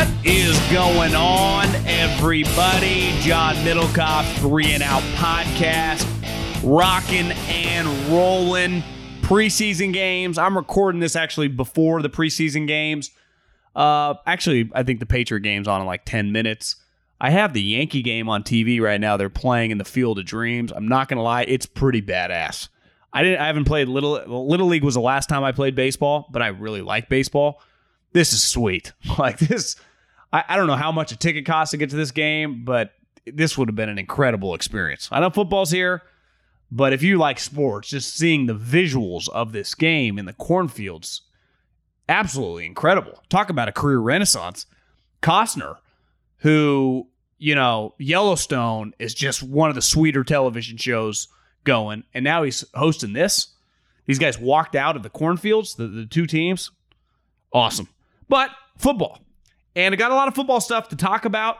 is going on, everybody? John Middlecoff, 3 and Out podcast, rocking and rolling. Preseason games. I'm recording this actually before the preseason games. Actually, I think the Patriot game's on in like 10 minutes. I have the Yankee game on TV right now. They're playing in the Field of Dreams. I'm not gonna lie, it's pretty badass. I haven't played Little League was the last time I played baseball, but I really like baseball. This is sweet. Like this, I don't know how much a ticket costs to get to this game, but this would have been an incredible experience. I know football's here, but if you like sports, just seeing the visuals of this game in the cornfields, absolutely incredible. Talk about a career renaissance. Costner, who, you know, Yellowstone is just one of the sweeter television shows going, and now he's hosting this. These guys walked out of the cornfields, the two teams. Awesome. But football. And I got a lot of football stuff to talk about.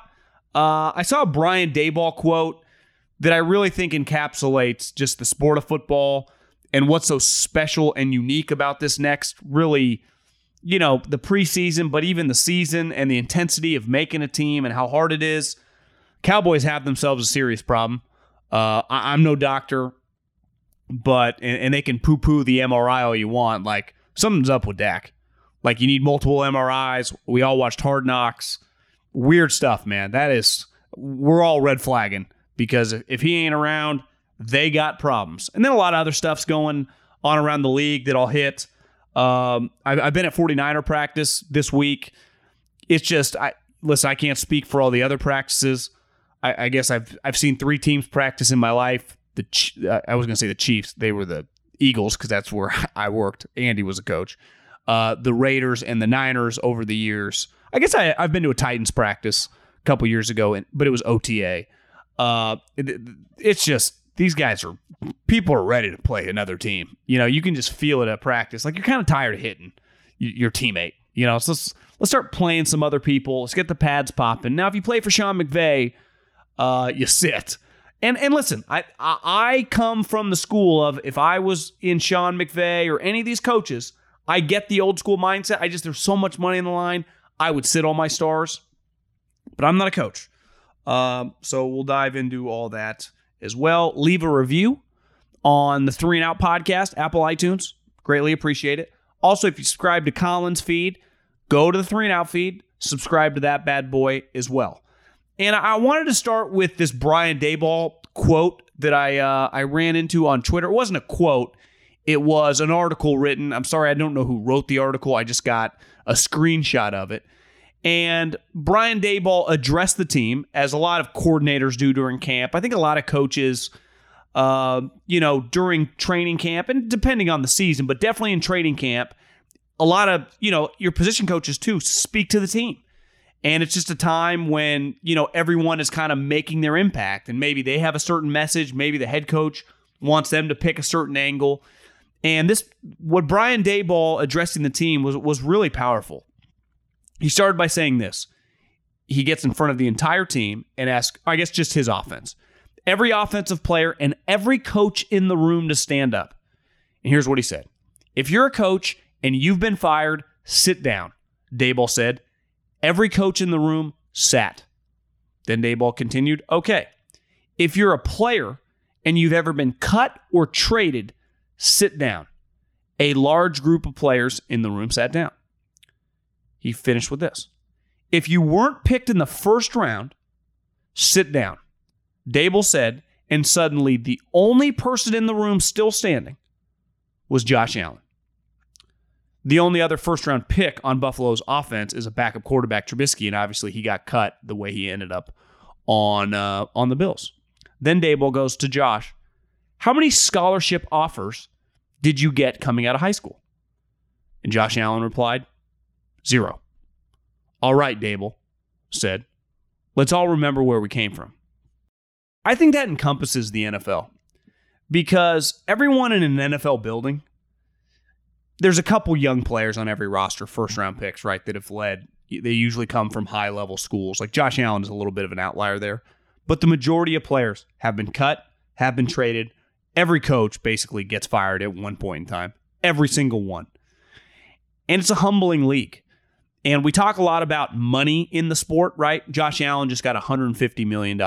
I saw a Brian Daboll quote that I really think encapsulates just the sport of football and what's so special and unique about this next, really, you know, the preseason, but even the season and the intensity of making a team and how hard it is. Cowboys have themselves a serious problem. I'm no doctor, but and they can poo-poo the MRI all you want. Like, something's up with Dak. Like, you need multiple MRIs. We all watched Hard Knocks. Weird stuff, man. We're all red flagging because if he ain't around, they got problems. And then a lot of other stuff's going on around the league that I'll hit. I've been at 49er practice this week. It's just, listen, I can't speak for all the other practices. I guess I've seen 3 teams practice in my life. I was going to say the Chiefs. They were the Eagles because that's where I worked. Andy was a coach. The Raiders and the Niners over the years. I guess I've been to a Titans practice a couple years ago, but it was OTA. It's just, these guys people are ready to play another team. You know, you can just feel it at practice. Like, you're kind of tired of hitting your teammate. You know, so let's start playing some other people. Let's get the pads popping. Now, if you play for Sean McVay, you sit. And listen, I come from the school of, if I was in Sean McVay or any of these coaches, I get the old school mindset. There's so much money on the line. I would sit all my stars, but I'm not a coach. So we'll dive into all that as well. Leave a review on the 3 and Out podcast, Apple iTunes. Greatly appreciate it. Also, if you subscribe to Colin's feed, go to the 3 and Out feed, subscribe to that bad boy as well. And I wanted to start with this Brian Daboll quote that I ran into on Twitter. It wasn't a quote. It was an article written. I'm sorry, I don't know who wrote the article. I just got a screenshot of it. And Brian Daboll addressed the team, as a lot of coordinators do during camp. I think a lot of coaches, during training camp, and depending on the season, but definitely in training camp, a lot of, your position coaches too speak to the team. And it's just a time when, everyone is kind of making their impact. And maybe they have a certain message. Maybe the head coach wants them to pick a certain angle. And what Brian Daboll addressing the team was really powerful. He started by saying this. He gets in front of the entire team and asks, I guess just his offense, every offensive player and every coach in the room to stand up. And here's what he said. If you're a coach and you've been fired, sit down. Daboll said. Every coach in the room sat. Then Daboll continued, okay, if you're a player and you've ever been cut or traded, sit down. A large group of players in the room sat down. He finished with this. If you weren't picked in the first round, sit down. Daboll said, and suddenly the only person in the room still standing was Josh Allen. The only other first-round pick on Buffalo's offense is a backup quarterback, Trubisky, and obviously he got cut the way he ended up on the Bills. Then Daboll goes to Josh. How many scholarship offers did you get coming out of high school? And Josh Allen replied, 0. All right, Daboll said, let's all remember where we came from. I think that encompasses the NFL because everyone in an NFL building, there's a couple young players on every roster, first-round picks, right, that have led. They usually come from high-level schools. Like Josh Allen is a little bit of an outlier there. But the majority of players have been cut, have been traded. Every coach basically gets fired at one point in time. Every single one. And it's a humbling league. And we talk a lot about money in the sport, right? Josh Allen just got $150 million.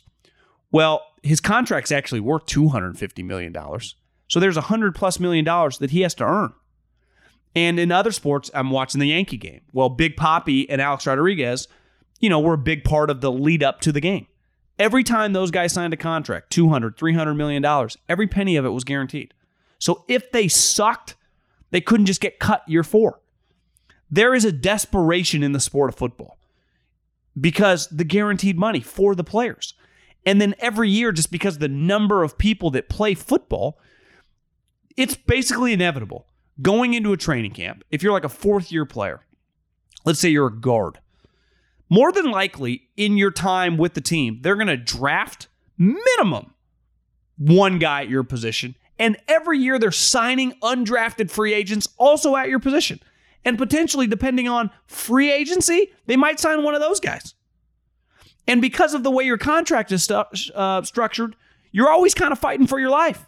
Well, his contract's actually worth $250 million. So there's $100+ million that he has to earn. And in other sports, I'm watching the Yankee game. Well, Big Papi and Alex Rodriguez, were a big part of the lead up to the game. Every time those guys signed a contract, $200, $300 million, every penny of it was guaranteed. So if they sucked, they couldn't just get cut year 4. There is a desperation in the sport of football because the guaranteed money for the players. And then every year, just because the number of people that play football, it's basically inevitable. Going into a training camp, if you're like a 4th-year player, let's say you're a guard, more than likely in your time with the team, they're going to draft minimum one guy at your position. And every year they're signing undrafted free agents also at your position. And potentially, depending on free agency, they might sign one of those guys. And because of the way your contract is structured, you're always kind of fighting for your life.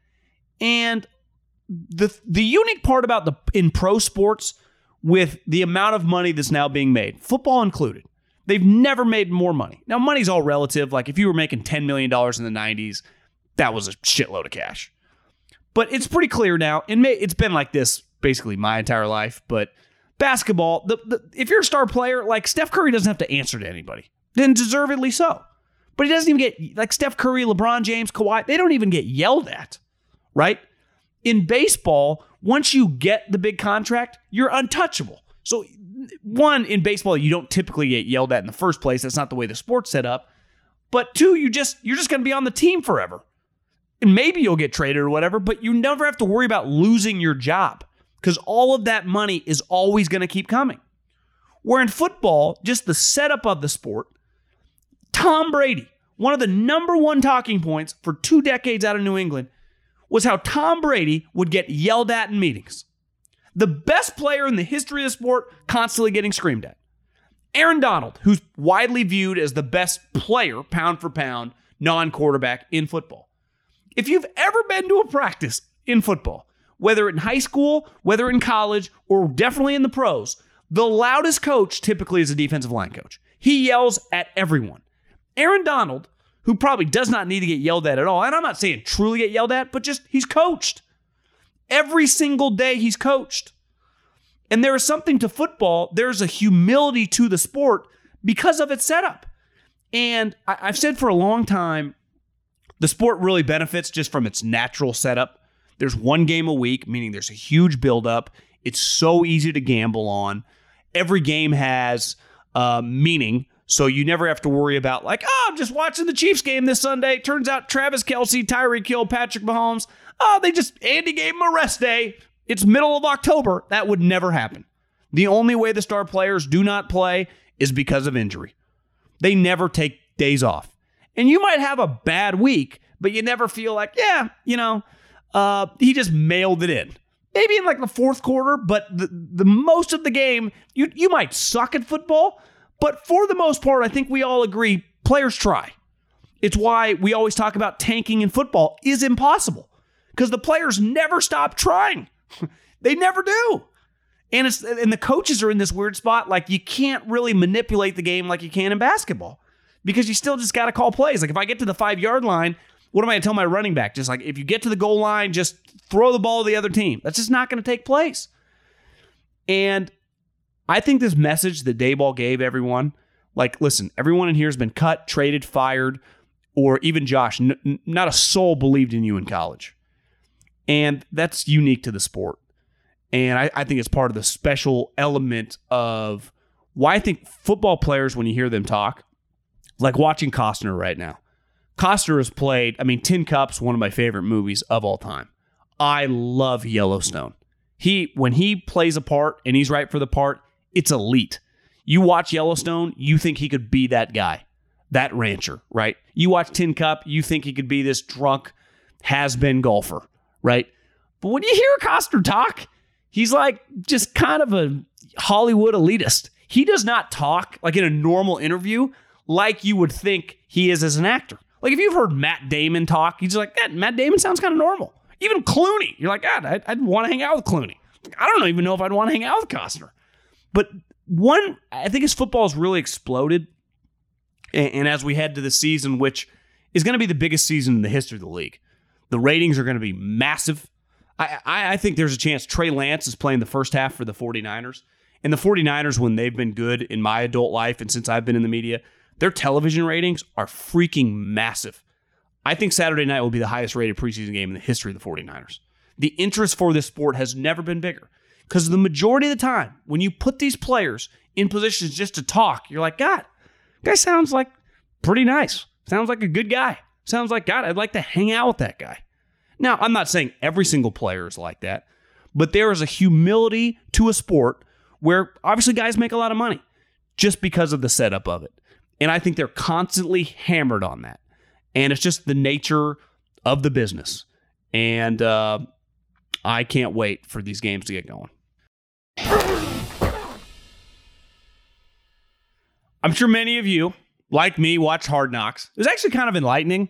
And the unique part about in pro sports with the amount of money that's now being made, football included, they've never made more money. Now, money's all relative. Like if you were making $10 million in the 90s, that was a shitload of cash. But it's pretty clear now, and it's been like this basically my entire life, but basketball, if you're a star player, like Steph Curry doesn't have to answer to anybody. Then deservedly so. But he doesn't even get, like Steph Curry, LeBron James, Kawhi, they don't even get yelled at, right? In baseball, once you get the big contract, you're untouchable. So one, in baseball, you don't typically get yelled at in the first place. That's not the way the sport's set up. But two, you're just going to be on the team forever. And maybe you'll get traded or whatever, but you never have to worry about losing your job because all of that money is always going to keep coming. Where in football, just the setup of the sport, Tom Brady, one of the number one talking points for 2 decades out of New England, was how Tom Brady would get yelled at in meetings. The best player in the history of the sport, constantly getting screamed at. Aaron Donald, who's widely viewed as the best player, pound for pound, non-quarterback in football. If you've ever been to a practice in football, whether in high school, whether in college, or definitely in the pros, the loudest coach typically is a defensive line coach. He yells at everyone. Aaron Donald, who probably does not need to get yelled at all, and I'm not saying truly get yelled at, but just he's coached. Every single day he's coached. And there is something to football, there's a humility to the sport because of its setup. And I've said for a long time, the sport really benefits just from its natural setup. There's one game a week, meaning there's a huge buildup. It's so easy to gamble on. Every game has meaning, so you never have to worry about like, I'm just watching the Chiefs game this Sunday. Turns out Travis Kelce, Tyreek Hill, Patrick Mahomes, Andy gave him a rest day. It's middle of October. That would never happen. The only way the star players do not play is because of injury. They never take days off. And you might have a bad week, but you never feel like, he just mailed it in. Maybe in like the fourth quarter, but the most of the game, you might suck at football, but for the most part, I think we all agree, players try. It's why we always talk about tanking in football is impossible, because the players never stop trying. They never do. And the coaches are in this weird spot, like you can't really manipulate the game like you can in basketball, because you still just got to call plays. Like if I get to the 5-yard line, what am I going to tell my running back? Just like, if you get to the goal line, just throw the ball to the other team. That's just not going to take place. And I think this message that Daboll gave everyone, like, listen, everyone in here has been cut, traded, fired, or even Josh, not a soul believed in you in college. And that's unique to the sport. And I think it's part of the special element of why I think football players, when you hear them talk, like watching Costner right now. Costner has played, Tin Cup's one of my favorite movies of all time. I love Yellowstone. When he plays a part and he's right for the part, it's elite. You watch Yellowstone, you think he could be that guy, that rancher, right? You watch Tin Cup, you think he could be this drunk, has-been golfer, right? But when you hear Costner talk, he's like just kind of a Hollywood elitist. He does not talk like in a normal interview like you would think he is as an actor. Like if you've heard Matt Damon talk, he's like, Matt Damon sounds kind of normal. Even Clooney, you're like, I'd want to hang out with Clooney. I don't even know if I'd want to hang out with Costner. But I think as football has really exploded, and as we head to the season, which is going to be the biggest season in the history of the league, the ratings are going to be massive. I think there's a chance Trey Lance is playing the first half for the 49ers. And the 49ers, when they've been good in my adult life and since I've been in the media, their television ratings are freaking massive. I think Saturday night will be the highest rated preseason game in the history of the 49ers. The interest for this sport has never been bigger. Because the majority of the time, when you put these players in positions just to talk, you're like, God, guy sounds like pretty nice. Sounds like a good guy. Sounds like, God, I'd like to hang out with that guy. Now, I'm not saying every single player is like that, but there is a humility to a sport where obviously guys make a lot of money just because of the setup of it. And I think they're constantly hammered on that. And it's just the nature of the business. And I can't wait for these games to get going. I'm sure many of you, like me, watch Hard Knocks. It was actually kind of enlightening.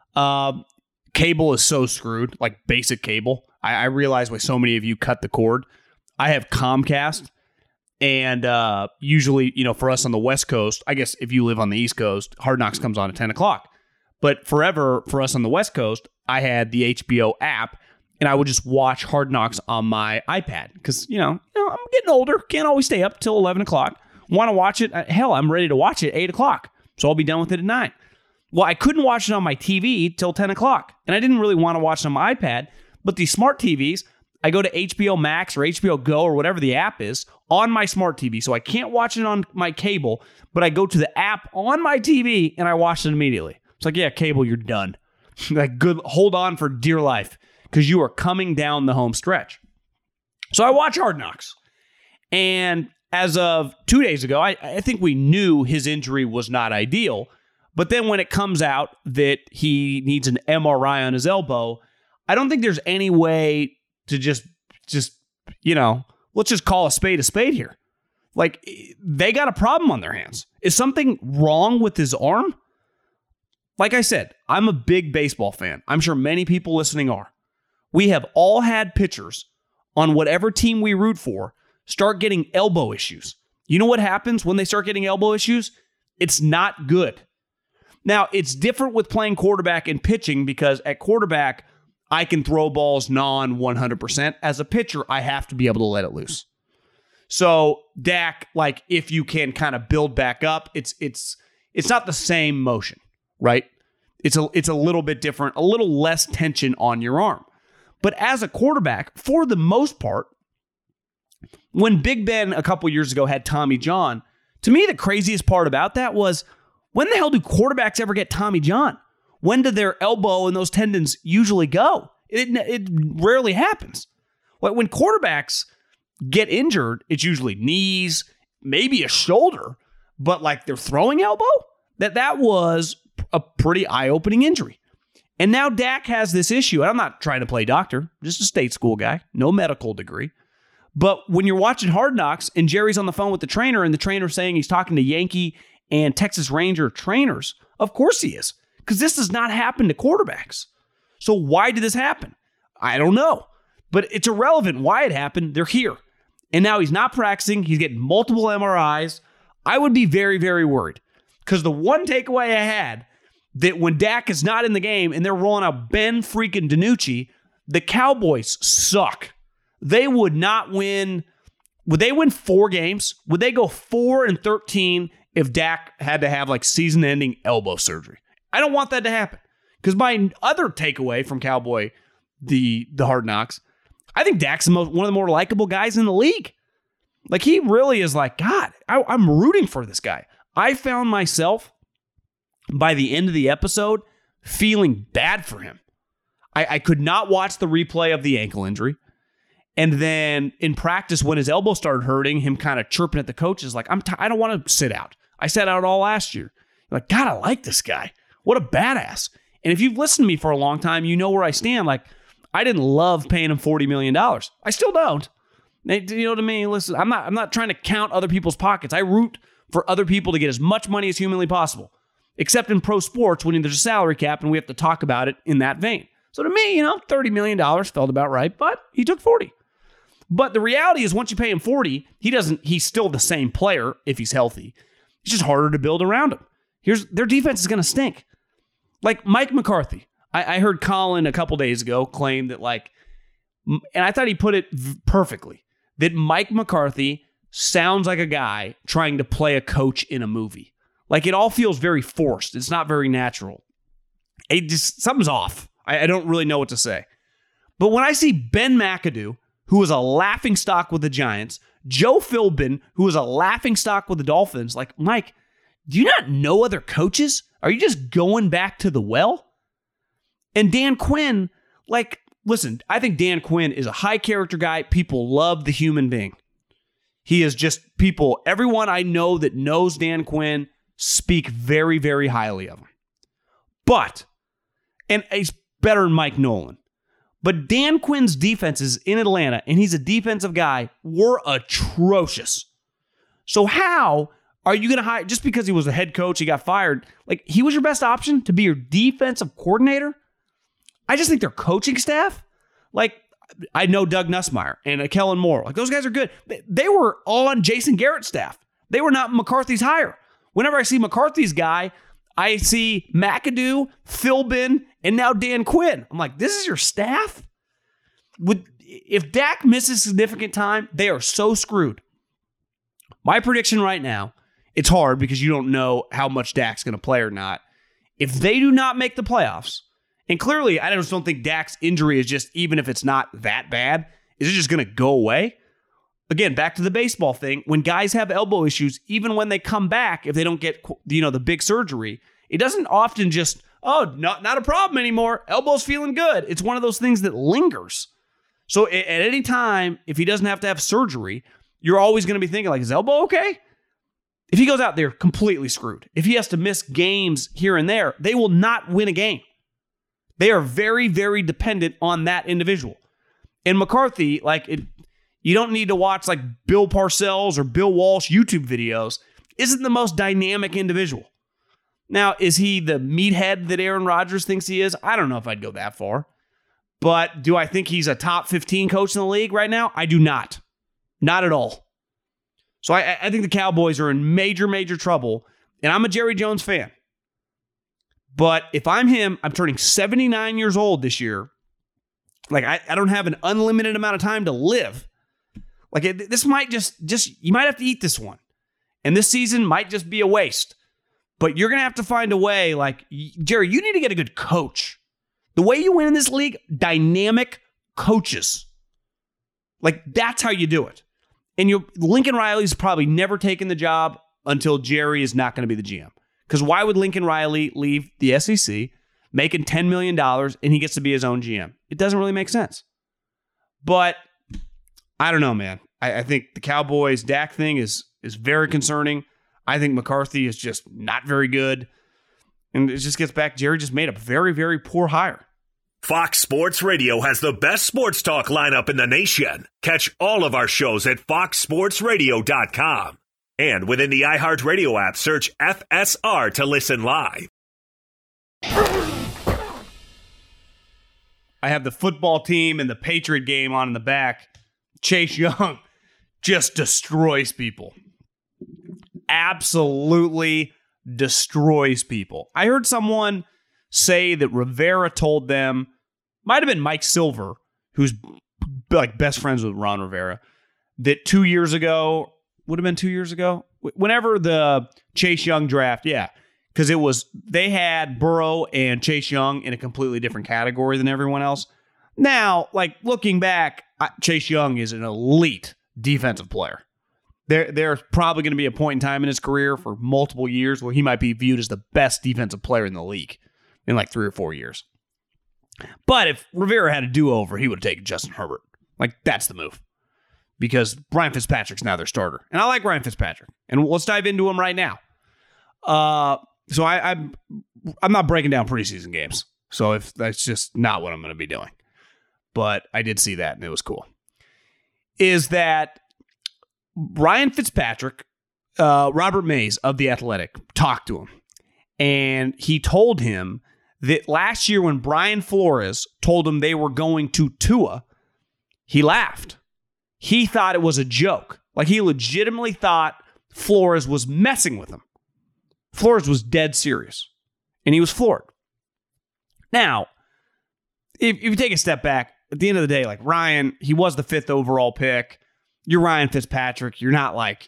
Cable is so screwed, like basic cable. I realize why so many of you cut the cord. I have Comcast, and usually, for us on the West Coast, I guess if you live on the East Coast, Hard Knocks comes on at 10 o'clock. But forever, for us on the West Coast, I had the HBO app, and I would just watch Hard Knocks on my iPad. Because, I'm getting older. Can't always stay up till 11 o'clock. Want to watch it? Hell, I'm ready to watch it at 8 o'clock. So I'll be done with it at 9. Well, I couldn't watch it on my TV till 10 o'clock. And I didn't really want to watch it on my iPad. But these smart TVs, I go to HBO Max or HBO Go or whatever the app is on my smart TV. So I can't watch it on my cable, but I go to the app on my TV and I watch it immediately. It's like, yeah, cable, you're done. Like, good, hold on for dear life because you are coming down the home stretch. So I watch Hard Knocks. And as of 2 days ago, I think we knew his injury was not ideal. But then when it comes out that he needs an MRI on his elbow, I don't think there's any way to just let's just call a spade here. Like, they got a problem on their hands. Is something wrong with his arm? Like I said, I'm a big baseball fan. I'm sure many people listening are. We have all had pitchers on whatever team we root for start getting elbow issues. You know what happens when they start getting elbow issues? It's not good. Now, it's different with playing quarterback and pitching because at quarterback, I can throw balls 100%. As a pitcher, I have to be able to let it loose. So Dak, like, if you can kind of build back up, it's not the same motion, right? It's a little bit different, a little less tension on your arm. But as a quarterback, for the most part, when Big Ben a couple years ago had Tommy John, to me the craziest part about that was, when the hell do quarterbacks ever get Tommy John? When do their elbow and those tendons usually go? It rarely happens. When quarterbacks get injured, it's usually knees, maybe a shoulder, but like their throwing elbow, that was a pretty eye-opening injury. And now Dak has this issue. And I'm not trying to play doctor, just a state school guy, no medical degree. But when you're watching Hard Knocks and Jerry's on the phone with the trainer and the trainer's saying he's talking to Yankee and Texas Ranger trainers, of course he is. Because this does not happen to quarterbacks. So why did this happen? I don't know. But it's irrelevant why it happened. They're here. And now he's not practicing. He's getting multiple MRIs. I would be very, very worried. Because the one takeaway I had, that when Dak is not in the game and they're rolling out Ben freaking DiNucci, the Cowboys suck. They would not win. Would they win 4 games? Would they go 4-13 if Dak had to have like season-ending elbow surgery? I don't want that to happen. Because my other takeaway from Cowboy, the Hard Knocks, I think Dak's one of the more likable guys in the league. Like, he really is like, God, I'm rooting for this guy. I found myself, by the end of the episode, feeling bad for him. I could not watch the replay of the ankle injury. And then in practice, when his elbow started hurting, him kind of chirping at the coaches, like, I don't want to sit out. I sat out all last year. Like, God, I like this guy. What a badass. And if you've listened to me for a long time, you know where I stand. Like, I didn't love paying him $40 million. I still don't. You know what I mean? Listen, I'm not trying to count other people's pockets. I root for other people to get as much money as humanly possible. Except in pro sports, when there's a salary cap and we have to talk about it in that vein. So to me, $30 million felt about right, but he took 40. But the reality is once you pay him $40, he's still the same player if he's healthy. It's just harder to build around him. Their defense is going to stink. Like Mike McCarthy. I heard Colin a couple days ago claim that and I thought he put it perfectly, that Mike McCarthy sounds like a guy trying to play a coach in a movie. Like it all feels very forced. It's not very natural. Something's off. I don't really know what to say. But when I see Ben McAdoo, who was a laughingstock with the Giants, Joe Philbin, who was a laughingstock with the Dolphins, like, Mike, do you not know other coaches? Are you just going back to the well? And Dan Quinn, listen, I think Dan Quinn is a high character guy. People love the human being. He is just everyone I know that knows Dan Quinn speak very, very highly of him. And he's better than Mike Nolan. But Dan Quinn's defenses in Atlanta, and he's a defensive guy, were atrocious. So how are you going to hire, just because he was a head coach, he got fired, he was your best option to be your defensive coordinator? I just think their coaching staff, I know Doug Nussmeier and Kellen Moore, those guys are good. They were all on Jason Garrett's staff. They were not McCarthy's hire. Whenever I see McCarthy's guy, I see McAdoo, Philbin, and now Dan Quinn. I'm like, this is your staff? If Dak misses significant time, they are so screwed. My prediction right now, it's hard because you don't know how much Dak's going to play or not. If they do not make the playoffs, and clearly I just don't think Dak's injury is just, even if it's not that bad, is it just going to go away? Again, back to the baseball thing. When guys have elbow issues, even when they come back, if they don't get the big surgery, it doesn't often just, not a problem anymore. Elbow's feeling good. It's one of those things that lingers. So at any time, if he doesn't have to have surgery, you're always going to be thinking, is elbow okay? If he goes out there, completely screwed. If he has to miss games here and there, they will not win a game. They are very, very dependent on that individual. And McCarthy, you don't need to watch Bill Parcells or Bill Walsh YouTube videos, isn't the most dynamic individual. Now, is he the meathead that Aaron Rodgers thinks he is? I don't know if I'd go that far. But do I think he's a top 15 coach in the league right now? I do not. Not at all. So I think the Cowboys are in major, major trouble. And I'm a Jerry Jones fan. But if I'm him, I'm turning 79 years old this year. I don't have an unlimited amount of time to live. This might just you might have to eat this one. And this season might just be a waste. But you're going to have to find a way, Jerry, you need to get a good coach. The way you win in this league, dynamic coaches. That's how you do it. And Lincoln Riley's probably never taken the job until Jerry is not going to be the GM. Because why would Lincoln Riley leave the SEC making $10 million and he gets to be his own GM? It doesn't really make sense. But I don't know, man. I think the Cowboys Dak thing is very concerning. I think McCarthy is just not very good. And it just gets back, Jerry just made a very, very poor hire. Fox Sports Radio has the best sports talk lineup in the nation. Catch all of our shows at foxsportsradio.com. And within the iHeartRadio app, search FSR to listen live. I have the football team and the Patriot game on in the back. Chase Young just destroys people. Absolutely destroys people. I heard someone say that Rivera told them, might have been Mike Silver, who's best friends with Ron Rivera, that 2 years ago, would have been 2 years ago, whenever the Chase Young draft, because they had Burrow and Chase Young in a completely different category than everyone else. Now, looking back, Chase Young is an elite defensive player. There's probably going to be a point in time in his career for multiple years where he might be viewed as the best defensive player in the league in 3 or 4 years. But if Rivera had a do-over, he would have taken Justin Herbert. That's the move. Because Ryan Fitzpatrick's now their starter. And I like Ryan Fitzpatrick. And let's dive into him right now. So I'm not breaking down preseason games. So if that's just not what I'm going to be doing. But I did see that, and it was cool. Is that Ryan Fitzpatrick, Robert Mays of The Athletic, talked to him. And he told him that last year when Brian Flores told him they were going to Tua, he laughed. he thought it was a joke. Like, he legitimately thought Flores was messing with him. Flores was dead serious, and he was floored. Now, if you take a step back, at the end of the day, like, Ryan, he was the 5th overall pick. You're Ryan Fitzpatrick. You're not like,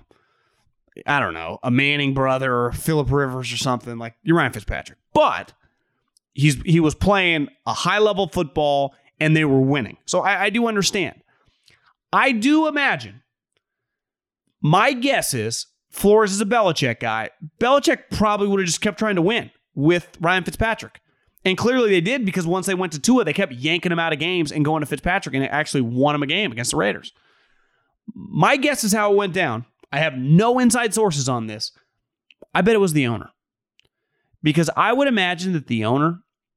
I don't know, a Manning brother or Phillip Rivers or something. Like, you're Ryan Fitzpatrick. But he was playing a high-level football, and they were winning. So I do understand. I do imagine, my guess is, Flores is a Belichick guy. Belichick probably would have just kept trying to win with Ryan Fitzpatrick. And clearly they did, because once they went to Tua, they kept yanking him out of games and going to Fitzpatrick, and it actually won him a game against the Raiders. My guess is how it went down. I have no inside sources on this. I bet it was the owner. Because I would imagine that the owner,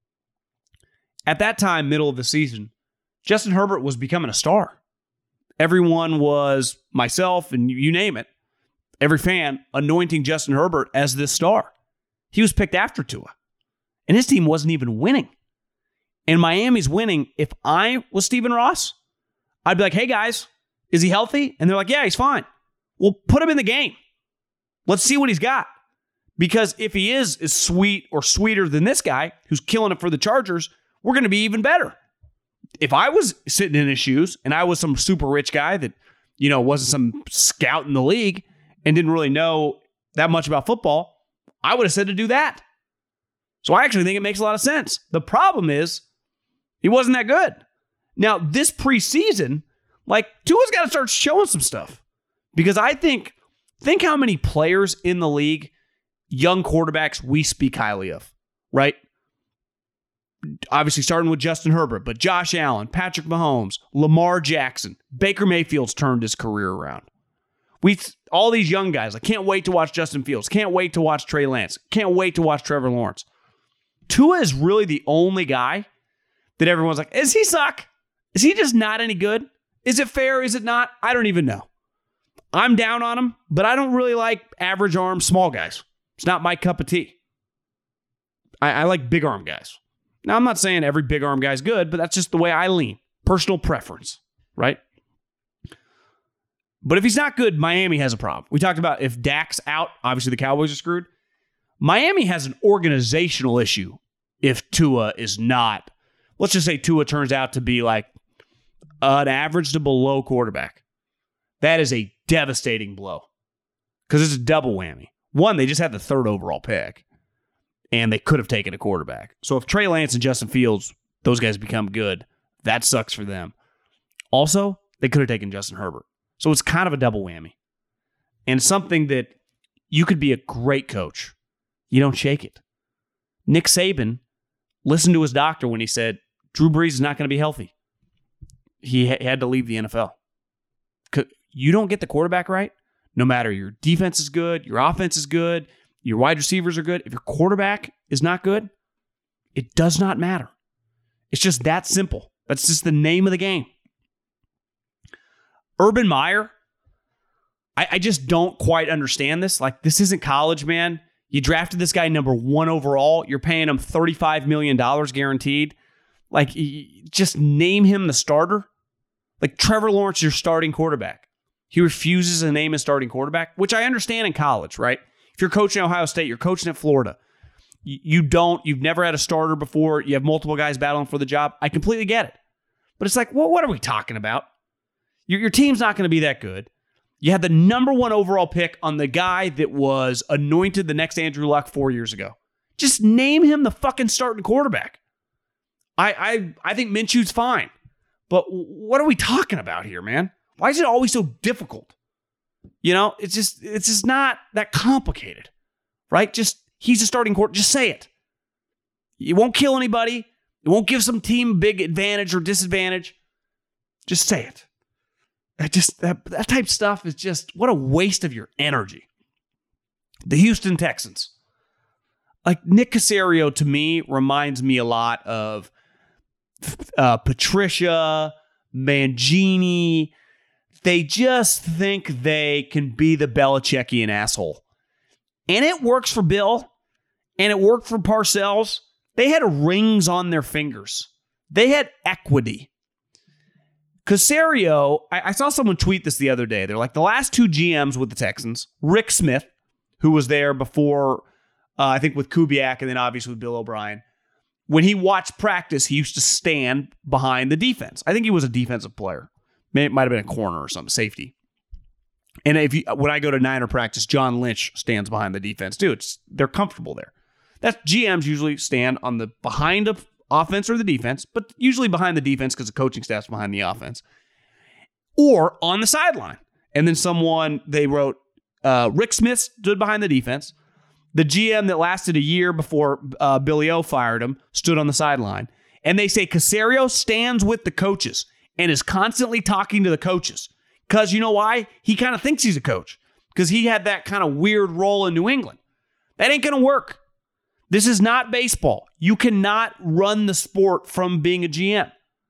at that time, middle of the season, Justin Herbert was becoming a star. Everyone was, myself and you name it, every fan anointing Justin Herbert as this star. He was picked after Tua. And his team wasn't even winning. And Miami's winning. If I was Stephen Ross, I'd be like, hey guys, is he healthy? And they're like, yeah, he's fine. Well, put him in the game. Let's see what he's got. Because if he is as sweet or sweeter than this guy who's killing it for the Chargers, we're going to be even better. If I was sitting in his shoes and I was some super rich guy that, wasn't some scout in the league and didn't really know that much about football, I would have said to do that. So I actually think it makes a lot of sense. The problem is, he wasn't that good. Now, this preseason, Tua's got to start showing some stuff. Because I think how many players in the league, young quarterbacks, we speak highly of, right? Obviously starting with Justin Herbert, but Josh Allen, Patrick Mahomes, Lamar Jackson, Baker Mayfield's turned his career around. All these young guys, I can't wait to watch Justin Fields, can't wait to watch Trey Lance, can't wait to watch Trevor Lawrence. Tua is really the only guy that everyone's like, does he suck? Is he just not any good? Is it fair? Is it not? I don't even know. I'm down on him, but I don't really like average arm small guys. It's not my cup of tea. I like big arm guys. Now, I'm not saying every big arm guy is good, but that's just the way I lean. Personal preference, right? But if he's not good, Miami has a problem. We talked about if Dak's out, obviously the Cowboys are screwed. Miami has an organizational issue if Tua is not. Let's just say Tua turns out to be like an average to below quarterback. That is a devastating blow because it's a double whammy. One, they just had the 3rd overall pick, and they could have taken a quarterback. So if Trey Lance and Justin Fields, those guys become good, that sucks for them. Also, they could have taken Justin Herbert. So it's kind of a double whammy. And something that you could be a great coach. You don't shake it. Nick Saban listened to his doctor when he said, Drew Brees is not going to be healthy. He had to leave the NFL. You don't get the quarterback right, no matter your defense is good, your offense is good, your wide receivers are good. If your quarterback is not good, it does not matter. It's just that simple. That's just the name of the game. Urban Meyer, I just don't quite understand this. This isn't college, man. You drafted this guy number 1 overall. You're paying him $35 million guaranteed. Just name him the starter. Trevor Lawrence, your starting quarterback. He refuses to name his starting quarterback, which I understand in college, right? If you're coaching at Ohio State, you're coaching at Florida. You've never had a starter before. You have multiple guys battling for the job. I completely get it. But it's what are we talking about? Your team's not going to be that good. You had the number 1 overall pick on the guy that was anointed the next Andrew Luck 4 years ago. Just name him the fucking starting quarterback. I think Minshew's fine. But what are we talking about here, man? Why is it always so difficult? It's just not that complicated, right? He's a starting quarterback. Just say it. It won't kill anybody. It won't give some team a big advantage or disadvantage. Just say it. That type of stuff is just, what a waste of your energy. The Houston Texans. Nick Caserio, to me, reminds me a lot of Patricia, Mangini. They just think they can be the Belichickian asshole. And it works for Bill, and it worked for Parcells. They had rings on their fingers. They had equity. Caserio, I saw someone tweet this the other day. They're like, the last two GMs with the Texans, Rick Smith, who was there before, I think with Kubiak and then obviously with Bill O'Brien, when he watched practice, he used to stand behind the defense. I think he was a defensive player. It might have been a corner or something, safety. And when I go to Niner practice, John Lynch stands behind the defense too. They're comfortable there. That's GMs usually stand on the behind of offense or the defense, but usually behind the defense because the coaching staff's behind the offense, or on the sideline. And then they wrote, Rick Smith stood behind the defense. The GM that lasted a year before Billy O fired him stood on the sideline. And they say Caserio stands with the coaches and is constantly talking to the coaches. Because you know why? He kind of thinks he's a coach. Because he had that kind of weird role in New England. That ain't going to work. This is not baseball. You cannot run the sport from being a GM.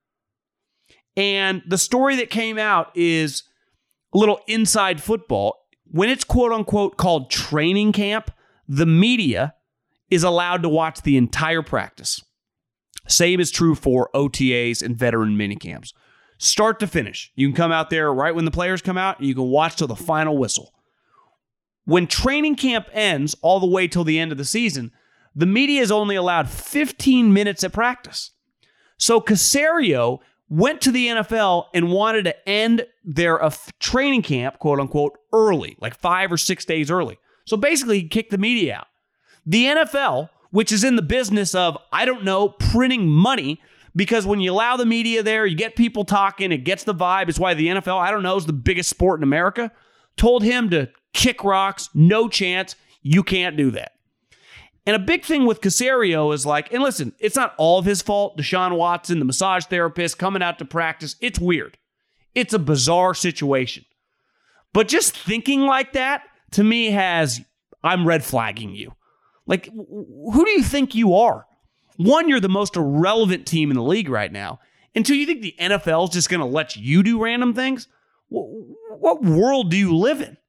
And the story that came out is a little inside football. When it's quote-unquote called training camp, the media is allowed to watch the entire practice. Same is true for OTAs and veteran minicamps. Start to finish. You can come out there right when the players come out, and you can watch till the final whistle. When training camp ends all the way till the end of the season, the media is only allowed 15 minutes at practice. So Caserio went to the NFL and wanted to end their training camp, quote unquote, early, like 5 or 6 days early. So basically, he kicked the media out. The NFL, which is in the business of, printing money, because when you allow the media there, you get people talking, it gets the vibe. It's why the NFL, is the biggest sport in America, told him to kick rocks, no chance, you can't do that. And a big thing with Caserio is and listen, it's not all of his fault. Deshaun Watson, the massage therapist, coming out to practice, it's weird. It's a bizarre situation. But just thinking like that, to me, I'm red flagging you. Who do you think you are? One, you're the most irrelevant team in the league right now. And two, you think the NFL is just going to let you do random things? What world do you live in?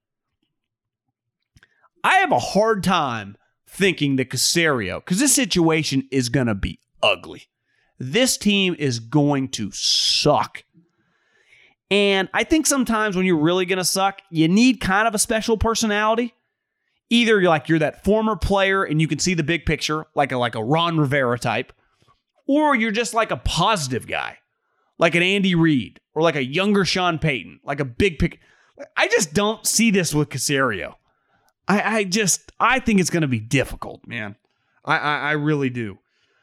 I have a hard time thinking that Caserio, because this situation is going to be ugly. This team is going to suck. And I think sometimes when you're really going to suck, you need kind of a special personality. Either you're that former player and you can see the big picture, like a Ron Rivera type, or you're just like a positive guy, like an Andy Reid, or like a younger Sean Payton, like a big pick. I just don't see this with Caserio. I think it's going to be difficult, man. I really do.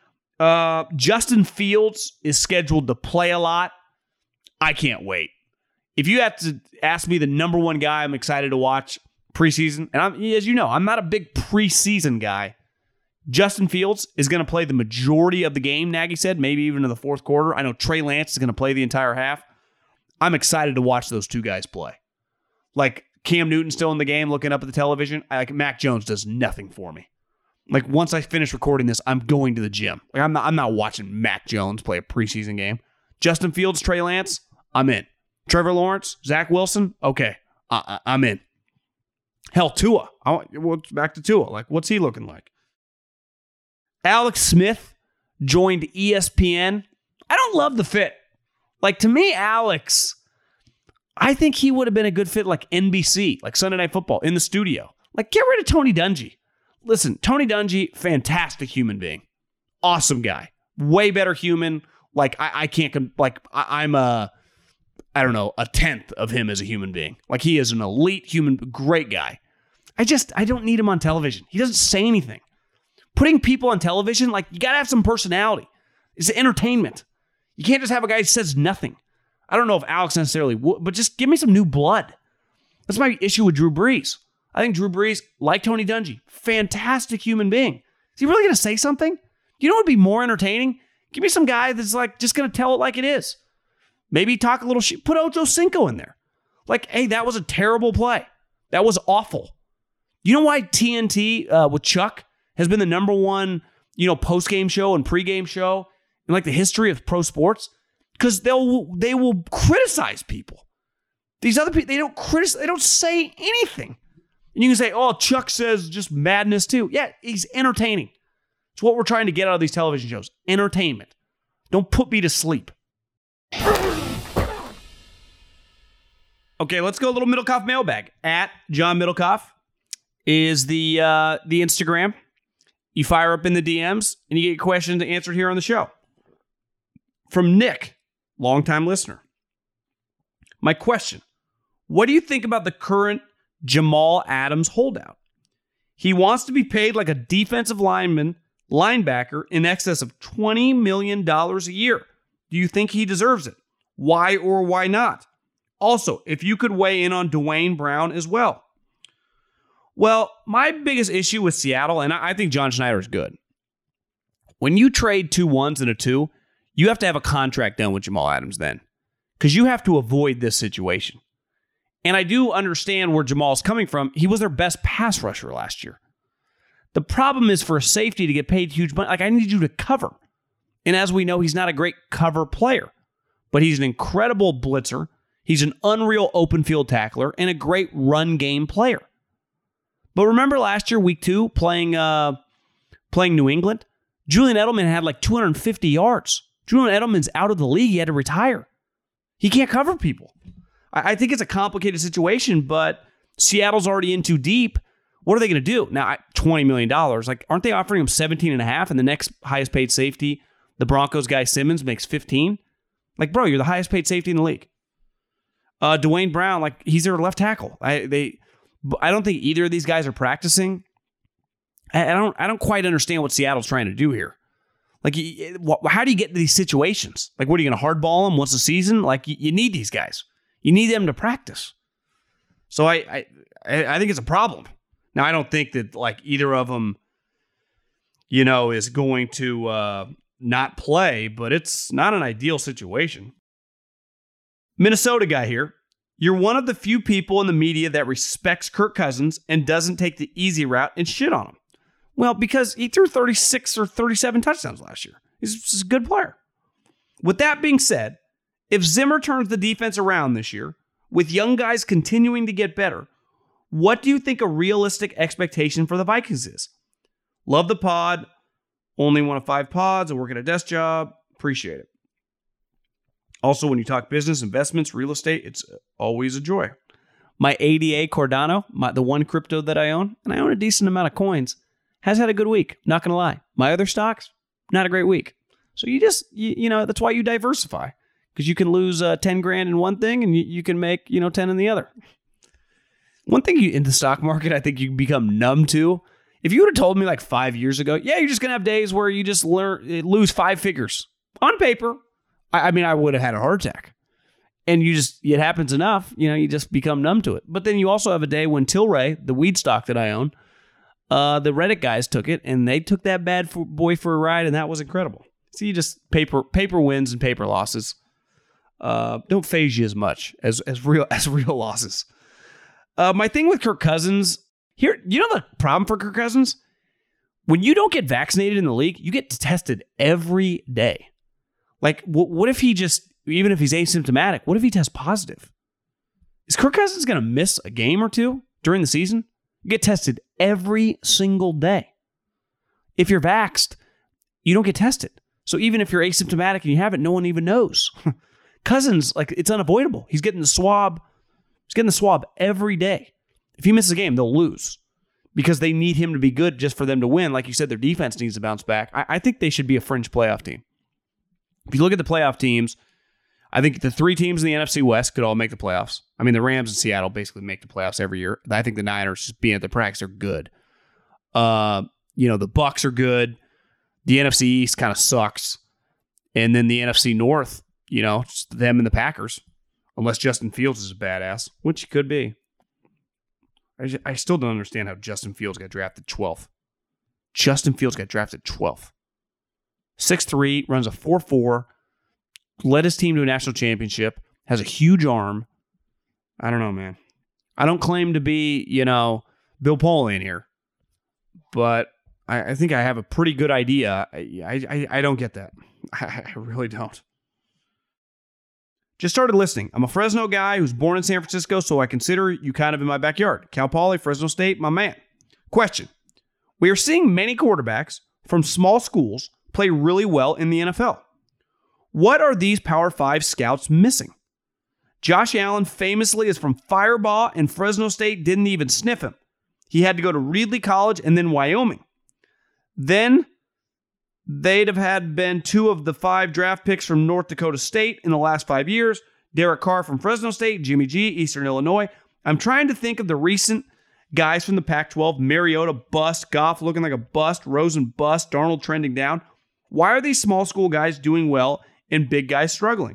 Justin Fields is scheduled to play a lot. I can't wait. If you have to ask me the number one guy I'm excited to watch preseason, and as you know, I'm not a big preseason guy. Justin Fields is going to play the majority of the game, Nagy said, maybe even in the fourth quarter. I know Trey Lance is going to play the entire half. I'm excited to watch those two guys play. Cam Newton's still in the game looking up at the television. Mac Jones does nothing for me. Once I finish recording this, I'm going to the gym. I'm not watching Mac Jones play a preseason game. Justin Fields, Trey Lance, I'm in. Trevor Lawrence, Zach Wilson, okay, I'm in. Hell, Tua. Back to Tua. What's he looking like? Alex Smith joined ESPN. I don't love the fit. To me, Alex, I think he would have been a good fit NBC, Sunday Night Football, in the studio. Get rid of Tony Dungy. Listen, Tony Dungy, fantastic human being. Awesome guy. Way better human. I can't, I'm a 10th of him as a human being. He is an elite human, great guy. I don't need him on television. He doesn't say anything. Putting people on television, you got to have some personality. It's entertainment. You can't just have a guy who says nothing. I don't know if Alex necessarily would, but just give me some new blood. That's my issue with Drew Brees. I think Drew Brees, like Tony Dungy, fantastic human being. Is he really going to say something? You know what would be more entertaining? Give me some guy that's just going to tell it like it is. Maybe talk a little shit. Put Ocho Cinco in there. Hey, that was a terrible play. That was awful. You know why TNT with Chuck has been the number one, post-game show and pre-game show in the history of pro sports? Because they will criticize people. These other people, they don't criticize, they don't say anything. And you can say, oh, Chuck says just madness too. Yeah, he's entertaining. It's what we're trying to get out of these television shows. Entertainment. Don't put me to sleep. Okay, let's go a little Middlecoff mailbag. At John Middlecoff is the Instagram. You fire up in the DMs, and you get questions answered here on the show. From Nick, longtime listener. My question, what do you think about the current Jamal Adams holdout? He wants to be paid like a defensive linebacker in excess of $20 million a year. Do you think he deserves it? Why or why not? Also, if you could weigh in on Dwayne Brown as well. Well, my biggest issue with Seattle, and I think John Schneider is good. When you trade 2 1s and a 2, you have to have a contract done with Jamal Adams then, because you have to avoid this situation. And I do understand where Jamal's coming from. He was their best pass rusher last year. The problem is for a safety to get paid huge money. Like, I need you to cover. And as we know, he's not a great cover player, but he's an incredible blitzer. He's an unreal open field tackler and a great run game player. But remember last year, week 2, playing New England? Julian Edelman had like 250 yards. Julian Edelman's out of the league. He had to retire. He can't cover people. I think it's a complicated situation, but Seattle's already in too deep. What are they going to do? Now, $20 million. Like, aren't they offering him $17.5, and the next highest paid safety, the Broncos guy Simmons, makes $15? Like, bro, you're the highest paid safety in the league. Dwayne Brown, like, he's their left tackle. I don't think either of these guys are practicing. I don't quite understand what Seattle's trying to do here. Like, how do you get to these situations? Like, what are you going to hardball them once a season? Like, you need these guys. You need them to practice. So I think it's a problem. Now, I don't think that like either of them, is going to not play, but it's not an ideal situation. Minnesota guy here. You're one of the few people in the media that respects Kirk Cousins and doesn't take the easy route and shit on him. Well, because he threw 36 or 37 touchdowns last year. He's a good player. With that being said, if Zimmer turns the defense around this year, with young guys continuing to get better, what do you think a realistic expectation for the Vikings is? Love the pod. Only one of 5 pods. I work at a desk job. Appreciate it. Also, when you talk business, investments, real estate, it's always a joy. My ADA Cardano, the one crypto that I own, and I own a decent amount of coins, has had a good week. Not going to lie. My other stocks, not a great week. So that's why you diversify. Because you can lose 10 grand in one thing and you can make 10 in the other. One thing in the stock market I think you become numb to, if you would have told me like 5 years ago, yeah, you're just going to have days where you just lose 5 figures. On paper, I would have had a heart attack. And it happens enough, you just become numb to it. But then you also have a day when Tilray, the weed stock that I own, the Reddit guys took it and they took that bad boy for a ride, and that was incredible. So you just paper wins and paper losses. Don't phase you as much as real losses. My thing with Kirk Cousins here, the problem for Kirk Cousins? When you don't get vaccinated in the league, you get tested every day. Like, what if he even if he's asymptomatic, what if he tests positive? Is Kirk Cousins going to miss a game or two during the season? You get tested every single day. If you're vaxxed, you don't get tested. So even if you're asymptomatic and you have it, no one even knows. Cousins, like, it's unavoidable. He's getting the swab. He's getting the swab every day. If he misses a game, they'll lose because they need him to be good just for them to win. Like you said, their defense needs to bounce back. I think they should be a fringe playoff team. If you look at the playoff teams, I think the 3 teams in the NFC West could all make the playoffs. I mean, the Rams and Seattle basically make the playoffs every year. I think the Niners, just being at the practice, are good. The Bucks are good. The NFC East kind of sucks. And then the NFC North, just them and the Packers, unless Justin Fields is a badass, which he could be. I still don't understand how Justin Fields got drafted 12th. Justin Fields got drafted 12th. 6'3", runs a 4.4, led his team to a national championship, has a huge arm. I don't know, man. I don't claim to be, Bill Polian here, but I think I have a pretty good idea. I don't get that. I really don't. Just started listening. I'm a Fresno guy who's born in San Francisco, so I consider you kind of in my backyard. Cal Poly, Fresno State, my man. Question. We are seeing many quarterbacks from small schools play really well in the NFL. What are these Power 5 scouts missing? Josh Allen famously is from Firebaugh, and Fresno State didn't even sniff him. He had to go to Reedley College and then Wyoming. Then they'd have had been 2 of the 5 draft picks from North Dakota State in the last 5 years. Derek Carr from Fresno State, Jimmy G, Eastern Illinois. I'm trying to think of the recent guys from the Pac-12. Mariota bust, Goff looking like a bust, Rosen bust, Darnold trending down. Why are these small school guys doing well and big guys struggling?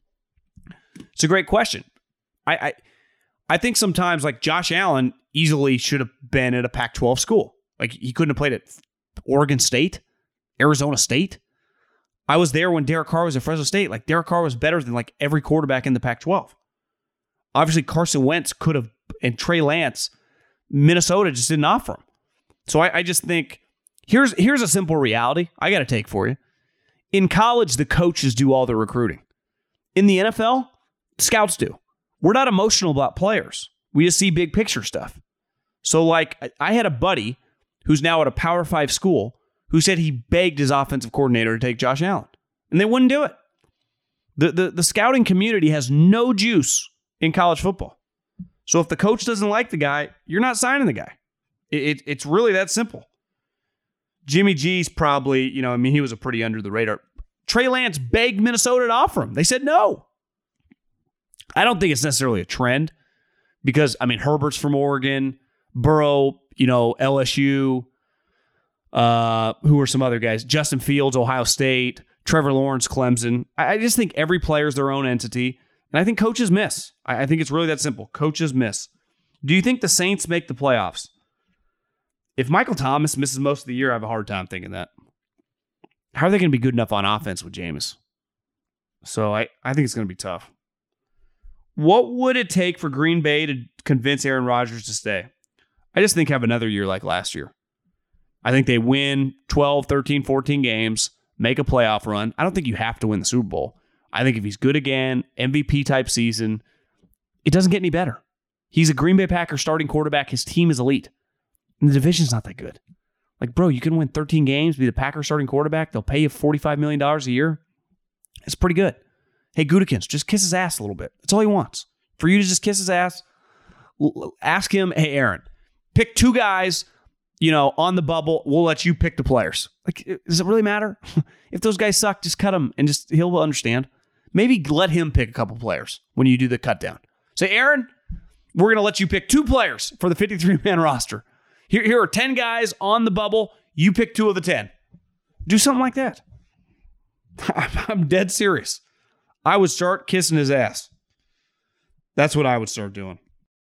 It's a great question. I think sometimes, like, Josh Allen easily should have been at a Pac-12 school. Like, he couldn't have played at Oregon State, Arizona State. I was there when Derek Carr was at Fresno State. Like, Derek Carr was better than, like, every quarterback in the Pac-12. Obviously, Carson Wentz could have, and Trey Lance, Minnesota just didn't offer him. So I just think, here's a simple reality I got to take for you. In college, the coaches do all the recruiting. In the NFL, scouts do. We're not emotional about players. We just see big picture stuff. So, like, I had a buddy who's now at a Power 5 school who said he begged his offensive coordinator to take Josh Allen, and they wouldn't do it. The scouting community has no juice in college football. So if the coach doesn't like the guy, you're not signing the guy. It's really that simple. Jimmy G's probably, he was a pretty under the radar. Trey Lance begged Minnesota to offer him. They said no. I don't think it's necessarily a trend because, Herbert's from Oregon, Burrow, LSU, who are some other guys? Justin Fields, Ohio State, Trevor Lawrence, Clemson. I just think every player is their own entity, and I think coaches miss. I think it's really that simple. Coaches miss. Do you think the Saints make the playoffs? If Michael Thomas misses most of the year, I have a hard time thinking that. How are they going to be good enough on offense with Jameis? So I think it's going to be tough. What would it take for Green Bay to convince Aaron Rodgers to stay? I just think have another year like last year. I think they win 12, 13, 14 games, make a playoff run. I don't think you have to win the Super Bowl. I think if he's good again, MVP type season, it doesn't get any better. He's a Green Bay Packers starting quarterback. His team is elite. And the division's not that good. Like, bro, you can win 13 games, be the Packers starting quarterback. They'll pay you $45 million a year. It's pretty good. Hey, Gutekunst, just kiss his ass a little bit. That's all he wants. For you to just kiss his ass, ask him, hey, Aaron, pick 2 guys, on the bubble. We'll let you pick the players. Like, does it really matter? If those guys suck, just cut them and he'll understand. Maybe let him pick a couple players when you do the cut down. Say, Aaron, we're going to let you pick 2 players for the 53-man roster. Here are 10 guys on the bubble. You pick 2 of the 10. Do something like that. I'm dead serious. I would start kissing his ass. That's what I would start doing.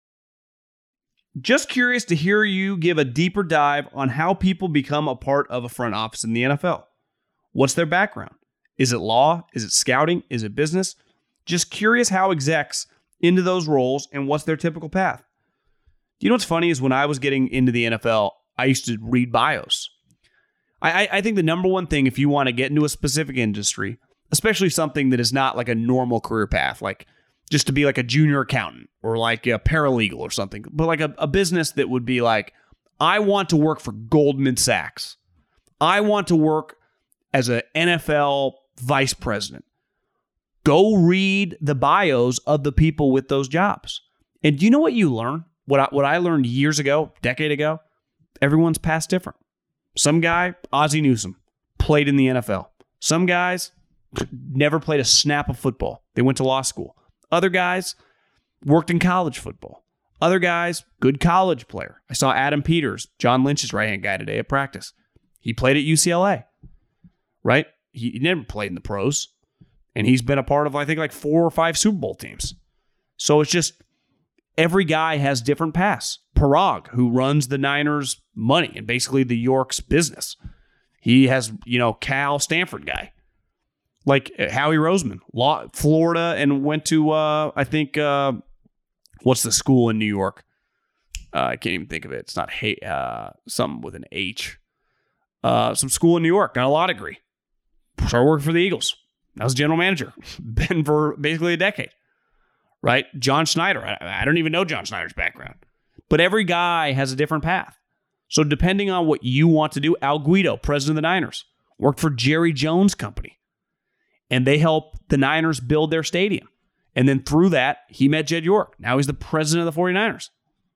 Just curious to hear you give a deeper dive on how people become a part of a front office in the NFL. What's their background? Is it law? Is it scouting? Is it business? Just curious how execs into those roles and what's their typical path. You know what's funny is when I was getting into the NFL, I used to read bios. I think the number one thing if you want to get into a specific industry, especially something that is not like a normal career path, like just to be like a junior accountant or like a paralegal or something, but like a business that would be like, I want to work for Goldman Sachs. I want to work as an NFL vice president. Go read the bios of the people with those jobs. And do you know what you learn? What I learned years ago, decade ago? Everyone's past different. Some guy, Ozzie Newsome, played in the NFL. Some guys never played a snap of football. They went to law school. Other guys worked in college football. Other guys, good college player. I saw Adam Peters, John Lynch's right-hand guy today at practice. He played at UCLA, right? He never played in the pros. And he's been a part of, I think, like 4 or 5 Super Bowl teams. So it's just every guy has different paths. Parag, who runs the Niners' money and basically the York's business. He has, Cal Stanford guy. Like Howie Roseman, Florida, and went to, I think, what's the school in New York? I can't even think of it. It's not something with an H. Some school in New York, got a law degree. Started working for the Eagles. I was general manager. Been for basically a decade. Right? John Schneider. I don't even know John Schneider's background. But every guy has a different path. So depending on what you want to do, Al Guido, president of the Niners, worked for Jerry Jones' company. And they help the Niners build their stadium. And then through that, he met Jed York. Now he's the president of the 49ers.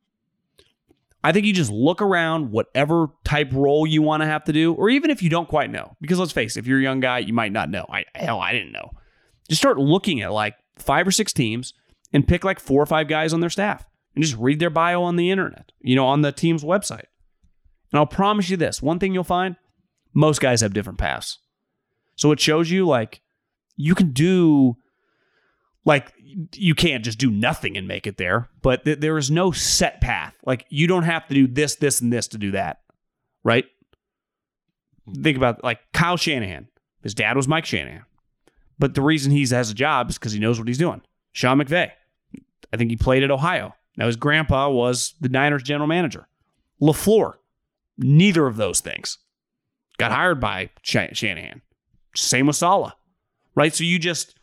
I think you just look around, whatever type role you want to have to do, or even if you don't quite know. Because let's face it, if you're a young guy, you might not know. I didn't know. Just start looking at like 5 or 6 teams and pick like 4 or 5 guys on their staff and just read their bio on the internet, on the team's website. And I'll promise you this, one thing you'll find, most guys have different paths. So it shows you like you can do, like you can't just do nothing and make it there, but there is no set path. Like you don't have to do this, this, and this to do that, right? Think about like Kyle Shanahan. His dad was Mike Shanahan. But the reason he has a job is because he knows what he's doing. Sean McVay. I think he played at Ohio. Now his grandpa was the Niners general manager. LaFleur. Neither of those things. Got hired by Shanahan. Same with Saleh. Right? So you just...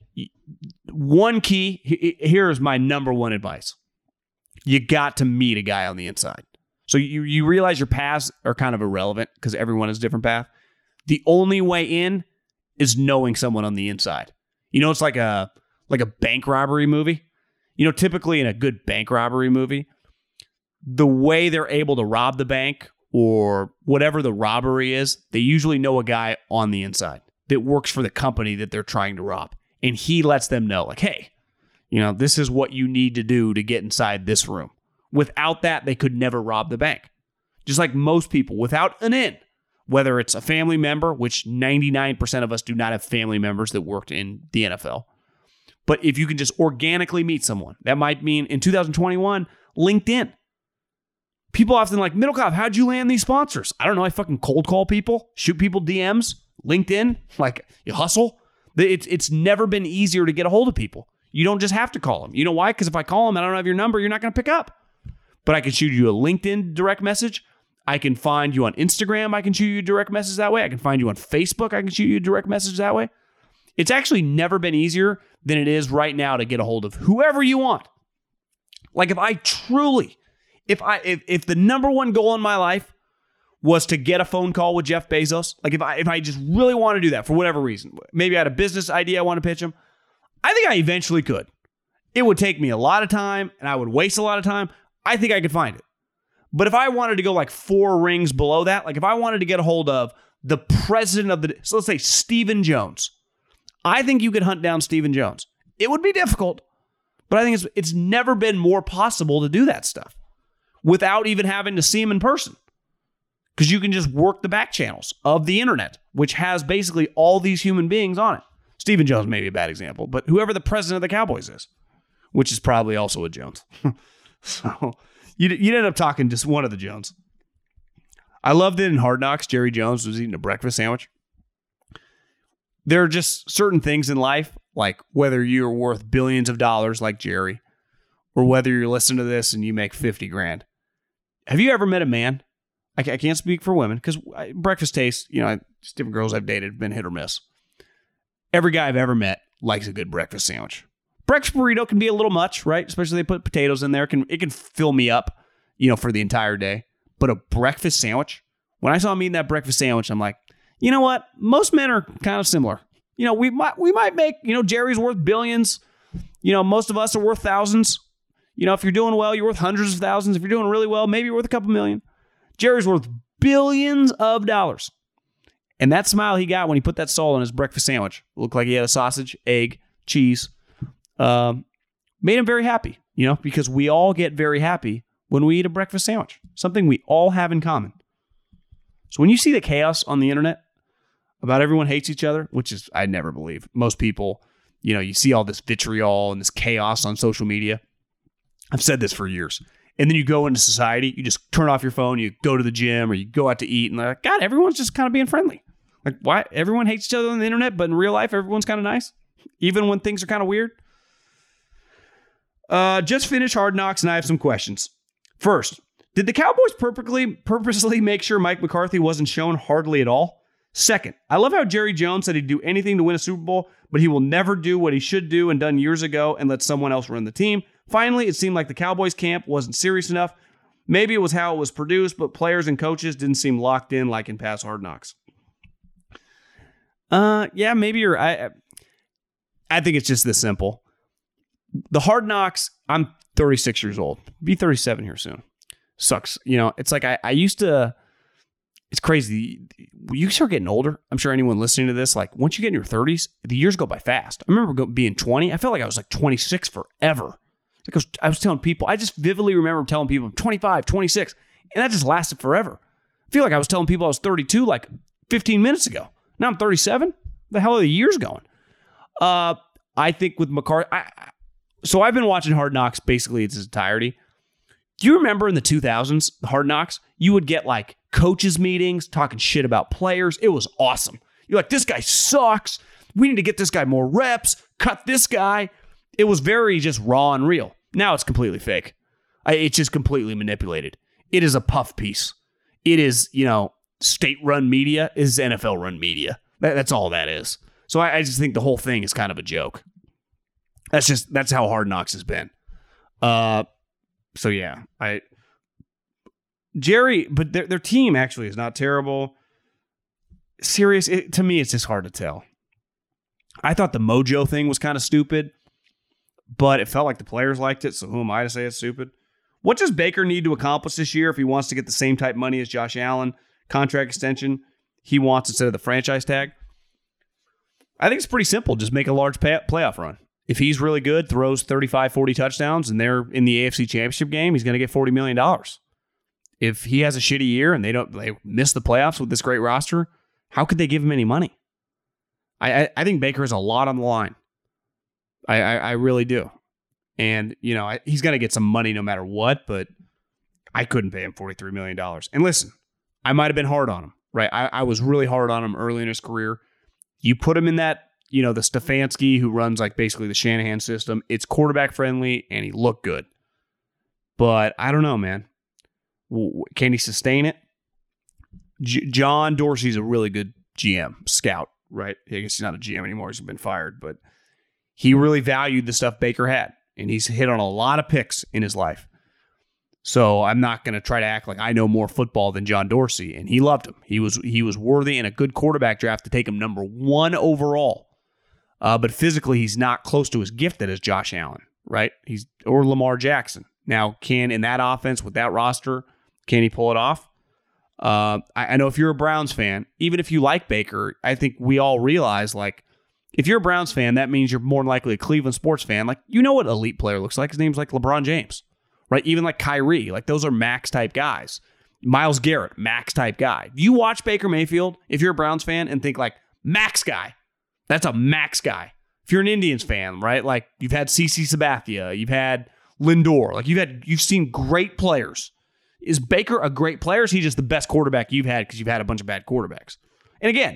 One key, here's my number one advice. You got to meet a guy on the inside. So you realize your paths are kind of irrelevant because everyone has a different path. The only way in is knowing someone on the inside. It's like a bank robbery movie. Typically in a good bank robbery movie, the way they're able to rob the bank or whatever the robbery is, they usually know a guy on the inside that works for the company that they're trying to rob. And he lets them know, like, hey, this is what you need to do to get inside this room. Without that, they could never rob the bank. Just like most people, without an in, whether it's a family member, which 99% of us do not have family members that worked in the NFL. But if you can just organically meet someone, that might mean in 2021, LinkedIn. People often like, Middlekauff, how'd you land these sponsors? I don't know. I fucking cold call people, shoot people DMs, LinkedIn, like you hustle. It's never been easier to get a hold of people. You don't just have to call them. You know why? Because if I call them and I don't have your number, you're not going to pick up. But I can shoot you a LinkedIn direct message. I can find you on Instagram. I can shoot you a direct message that way. I can find you on Facebook. I can shoot you a direct message that way. It's actually never been easier than it is right now to get a hold of whoever you want. Like if the number one goal in my life was to get a phone call with Jeff Bezos, like if I just really want to do that for whatever reason, maybe I had a business idea I want to pitch him, I think I eventually could. It would take me a lot of time and I would waste a lot of time. I think I could find it. But if I wanted to go like 4 rings below that, like if I wanted to get a hold of the president of so let's say Stephen Jones, I think you could hunt down Stephen Jones. It would be difficult, but I think it's never been more possible to do that stuff without even having to see him in person. Because you can just work the back channels of the internet, which has basically all these human beings on it. Stephen Jones may be a bad example, but whoever the president of the Cowboys is, which is probably also a Jones. So you'd end up talking to one of the Jones. I loved it in Hard Knocks. Jerry Jones was eating a breakfast sandwich. There are just certain things in life, like whether you're worth billions of dollars like Jerry, or whether you're listening to this and you make 50 grand. Have you ever met a man? I can't speak for women because breakfast tastes, just different girls I've dated have been hit or miss. Every guy I've ever met likes a good breakfast sandwich. Breakfast burrito can be a little much, right? Especially they put potatoes in there. It can fill me up, for the entire day. But a breakfast sandwich, when I saw him eating that breakfast sandwich, I'm like, you know what? Most men are kind of similar. We might make, Jerry's worth billions. Most of us are worth thousands. If you're doing well, you're worth hundreds of thousands. If you're doing really well, maybe you're worth a couple million. Jerry's worth billions of dollars. And that smile he got when he put that salt on his breakfast sandwich, looked like he had a sausage, egg, cheese, made him very happy, because we all get very happy when we eat a breakfast sandwich, something we all have in common. So when you see the chaos on the internet about everyone hates each other, which is, I never believe. Most people, you see all this vitriol and this chaos on social media. I've said this for years. And then you go into society, you just turn off your phone, you go to the gym or you go out to eat and they're like, God, everyone's just kind of being friendly. Like, why? Everyone hates each other on the internet, but in real life, everyone's kind of nice, even when things are kind of weird. Just finished Hard Knocks and I have some questions. First, did the Cowboys purposely make sure Mike McCarthy wasn't shown hardly at all? Second, I love how Jerry Jones said he'd do anything to win a Super Bowl, but he will never do what he should do and done years ago and let someone else run the team. Finally, it seemed like the Cowboys camp wasn't serious enough. Maybe it was how it was produced, but players and coaches didn't seem locked in like in past Hard Knocks. Yeah, maybe you're... I think it's just this simple. the Hard Knocks, I'm 36 years old. Be 37 here soon. Sucks. It's like I used to, it's crazy. You start getting older. I'm sure anyone listening to this, like once you get in your 30s, the years go by fast. I remember being 20. I felt like I was like 26 forever. Like I was telling people, I just vividly remember telling people I'm 25, 26, and that just lasted forever. I feel like I was telling people I was 32 like 15 minutes ago. Now I'm 37. The hell are the years going? I think with McCarthy, so I've been watching Hard Knocks basically its entirety. Do you remember in the 2000s, the Hard Knocks, you would get like coaches meetings talking shit about players. It was awesome. You're like, this guy sucks. We need to get this guy more reps. Cut this guy. It was very just raw and real. Now it's completely fake. It's just completely manipulated. It is a puff piece. It is, state-run media. It is NFL-run media. That's all that is. So I just think the whole thing is kind of a joke. That's how Hard Knocks has been. So yeah, Jerry, but their team actually is not terrible. Serious, to me, it's just hard to tell. I thought the Mojo thing was kind of stupid, but it felt like the players liked it, so who am I to say it's stupid? What does Baker need to accomplish this year if he wants to get the same type of money as Josh Allen, contract extension he wants instead of the franchise tag? I think it's pretty simple. Just make a large playoff run. If he's really good, throws 35, 40 touchdowns, and they're in the AFC Championship game, he's going to get $40 million. If he has a shitty year and they miss the playoffs with this great roster, how could they give him any money? I think Baker has a lot on the line. I really do. And, he's going to get some money no matter what, but I couldn't pay him $43 million. And listen, I might have been hard on him, right? I was really hard on him early in his career. You put him in that, the Stefanski who runs like basically the Shanahan system. It's quarterback friendly and he looked good. But I don't know, man. Can he sustain it? John Dorsey's a really good GM, scout, right? I guess he's not a GM anymore. He's been fired, but he really valued the stuff Baker had. And he's hit on a lot of picks in his life. So I'm not going to try to act like I know more football than John Dorsey. And he loved him. He was worthy in a good quarterback draft to take him number 1 overall. But physically, he's not close to as gifted as Josh Allen, right? Or Lamar Jackson. Now, in that offense with that roster, can he pull it off? I know if you're a Browns fan, even if you like Baker, I think we all realize, like, if you're a Browns fan, that means you're more likely a Cleveland sports fan. Like, you know what an elite player looks like. His name's like LeBron James, right? Even like Kyrie. Like, those are max-type guys. Myles Garrett, max-type guy. You watch Baker Mayfield, if you're a Browns fan, and think like, max guy. That's a max guy. If you're an Indians fan, right? Like, you've had CeCe Sabathia, you've had Lindor. Like, you've seen great players. Is Baker a great player? Or is he just the best quarterback you've had because you've had a bunch of bad quarterbacks? And again,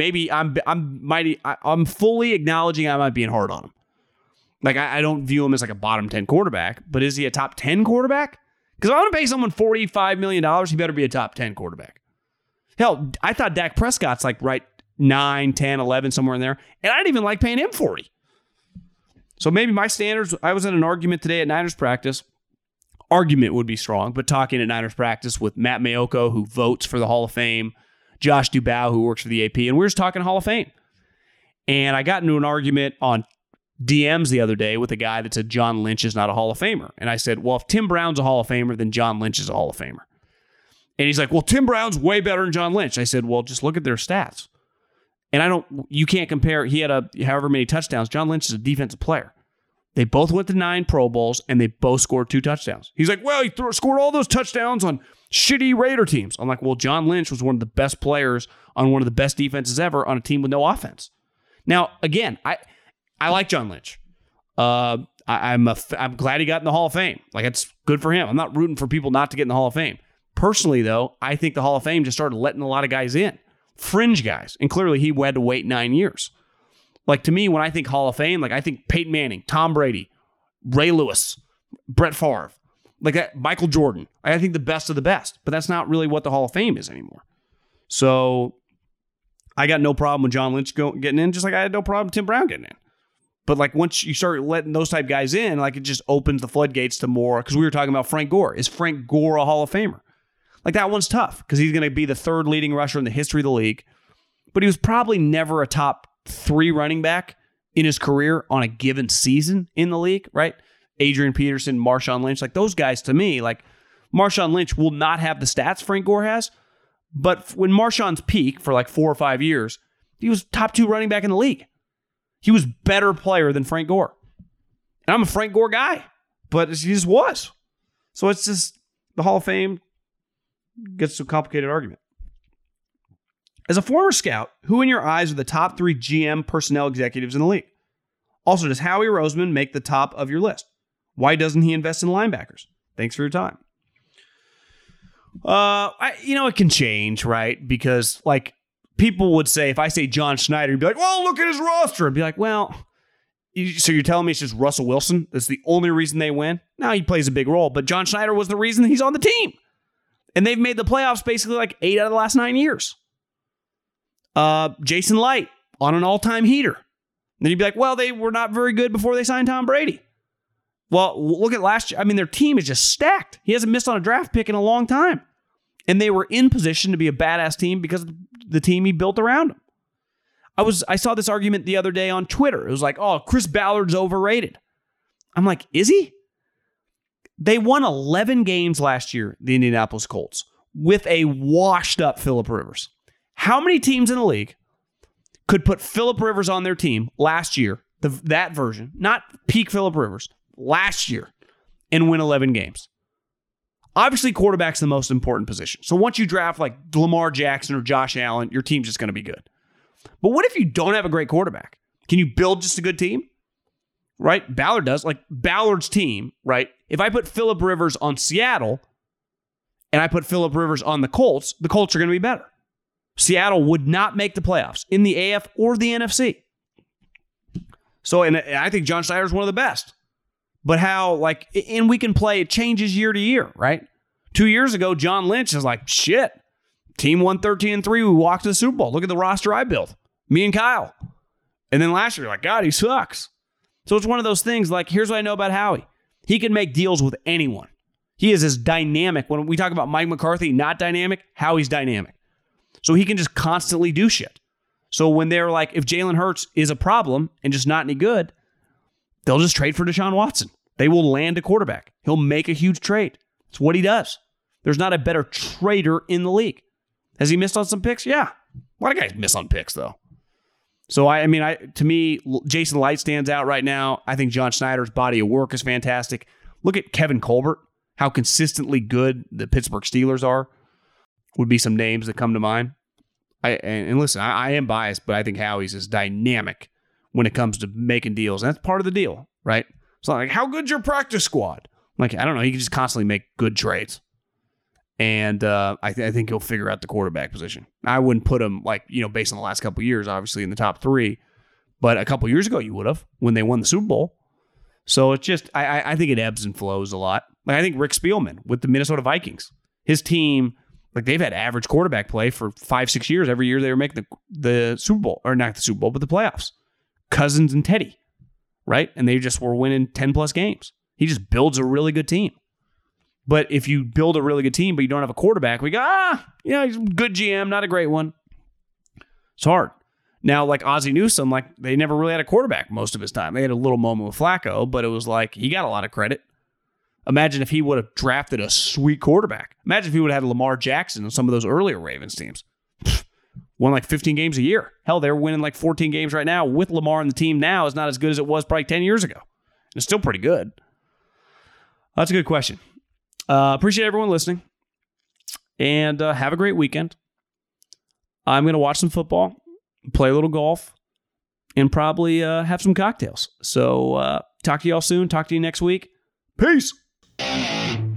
I'm fully acknowledging I might be hard on him. Like, I don't view him as like a bottom 10 quarterback, but is he a top 10 quarterback? Because if I want to pay someone $45 million, he better be a top 10 quarterback. Hell, I thought Dak Prescott's like right 9, 10, 11, somewhere in there, and I didn't even like paying him 40. So maybe my standards, I was in an argument today at Niners practice. Argument would be strong, but talking at Niners practice with Matt Mayoko, who votes for the Hall of Fame, Josh Dubow, who works for the AP, and we were just talking Hall of Fame. And I got into an argument on DMs the other day with a guy that said John Lynch is not a Hall of Famer. And I said, well, if Tim Brown's a Hall of Famer, then John Lynch is a Hall of Famer. And he's like, well, Tim Brown's way better than John Lynch. I said, well, just look at their stats. And you can't compare. He had however many touchdowns. John Lynch is a defensive player. They both went to 9 Pro Bowls, and they both scored 2 touchdowns. He's like, well, he scored all those touchdowns on shitty Raider teams. I'm like, well, John Lynch was one of the best players on one of the best defenses ever on a team with no offense. Now, again, I like John Lynch. I'm glad he got in the Hall of Fame. Like, it's good for him. I'm not rooting for people not to get in the Hall of Fame. Personally, though, I think the Hall of Fame just started letting a lot of guys in. Fringe guys. And clearly, he had to wait 9 years. Like, to me, when I think Hall of Fame, like, I think Peyton Manning, Tom Brady, Ray Lewis, Brett Favre, like that, Michael Jordan. I think the best of the best. But that's not really what the Hall of Fame is anymore. So I got no problem with John Lynch getting in, just like I had no problem with Tim Brown getting in. But like, once you start letting those type guys in, like, it just opens the floodgates to more. Because we were talking about Frank Gore. Is Frank Gore a Hall of Famer? Like, that one's tough because he's going to be the 3rd leading rusher in the history of the league. But he was probably never a top 3 running back in his career on a given season in the league, right? Adrian Peterson, Marshawn Lynch, like those guys to me, like Marshawn Lynch will not have the stats Frank Gore has, but when Marshawn's peak for like 4 or 5 years, he was top 2 running back in the league. He was better player than Frank Gore. And I'm a Frank Gore guy, but he just was. So it's just the Hall of Fame gets to a complicated argument. As a former scout, who in your eyes are the top 3 GM personnel executives in the league? Also, does Howie Roseman make the top of your list? Why doesn't he invest in linebackers? Thanks for your time. It can change, right? Because like people would say, if I say John Schneider, you'd be like, well, look at his roster. I'd be like, well, so you're telling me it's just Russell Wilson? That's the only reason they win? No, he plays a big role, but John Schneider was the reason he's on the team. And they've made the playoffs basically like 8 out of the last 9 years. Jason Light on an all-time heater. And then you'd be like, well, they were not very good before they signed Tom Brady. Well, look at last year. I mean, their team is just stacked. He hasn't missed on a draft pick in a long time. And they were in position to be a badass team because of the team he built around him. I saw this argument the other day on Twitter. It was like, oh, Chris Ballard's overrated. I'm like, is he? They won 11 games last year, the Indianapolis Colts, with a washed-up Phillip Rivers. How many teams in the league could put Phillip Rivers on their team last year, that version, not peak Phillip Rivers, last year, and win 11 games? Obviously, quarterback's the most important position. So once you draft like Lamar Jackson or Josh Allen, your team's just going to be good. But what if you don't have a great quarterback? Can you build just a good team? Right? Ballard does. Like Ballard's team, right? If I put Phillip Rivers on Seattle and I put Phillip Rivers on the Colts are going to be better. Seattle would not make the playoffs in the AF or the NFC. So, and I think John Schneider is one of the best. But and we can play, it changes year to year, right? 2 years ago, John Lynch is like, shit, team won 13-3, we walked to the Super Bowl. Look at the roster I built. Me and Kyle. And then last year, like, God, he sucks. So it's one of those things, like, here's what I know about Howie. He can make deals with anyone. He is as dynamic. When we talk about Mike McCarthy, not dynamic, Howie's dynamic. So he can just constantly do shit. So when they're like, if Jalen Hurts is a problem and just not any good, they'll just trade for Deshaun Watson. They will land a quarterback. He'll make a huge trade. It's what he does. There's not a better trader in the league. Has he missed on some picks? Yeah. A lot of guys miss on picks, though. So, to me, Jason Light stands out right now. I think John Schneider's body of work is fantastic. Look at Kevin Colbert, how consistently good the Pittsburgh Steelers are. Would be some names that come to mind. And listen, I am biased, but I think Howie's is dynamic when it comes to making deals. And that's part of the deal, right? It's not like, how good's your practice squad? Like, I don't know. He can just constantly make good trades. And I think he'll figure out the quarterback position. I wouldn't put him, based on the last couple of years, obviously, in the top 3. But a couple of years ago, you would have when they won the Super Bowl. So it's just, I think it ebbs and flows a lot. Like, I think Rick Spielman with the Minnesota Vikings, his team, like, they've had average quarterback play for 5-6 years. Every year they were making the Super Bowl, or not the Super Bowl, but the playoffs. Cousins and Teddy, right? And they just were winning 10-plus games. He just builds a really good team. But if you build a really good team, but you don't have a quarterback, we go, he's a good GM, not a great one. It's hard. Now, like Ozzie Newsome, like, they never really had a quarterback most of his time. They had a little moment with Flacco, but it was like, he got a lot of credit. Imagine if he would have drafted a sweet quarterback. Imagine if he would have had Lamar Jackson on some of those earlier Ravens teams. Won like 15 games a year. Hell, they're winning like 14 games right now. With Lamar on the team now is not as good as it was probably 10 years ago. It's still pretty good. That's a good question. Appreciate everyone listening. And have a great weekend. I'm going to watch some football, play a little golf, and probably have some cocktails. So talk to y'all soon. Talk to you next week. Peace.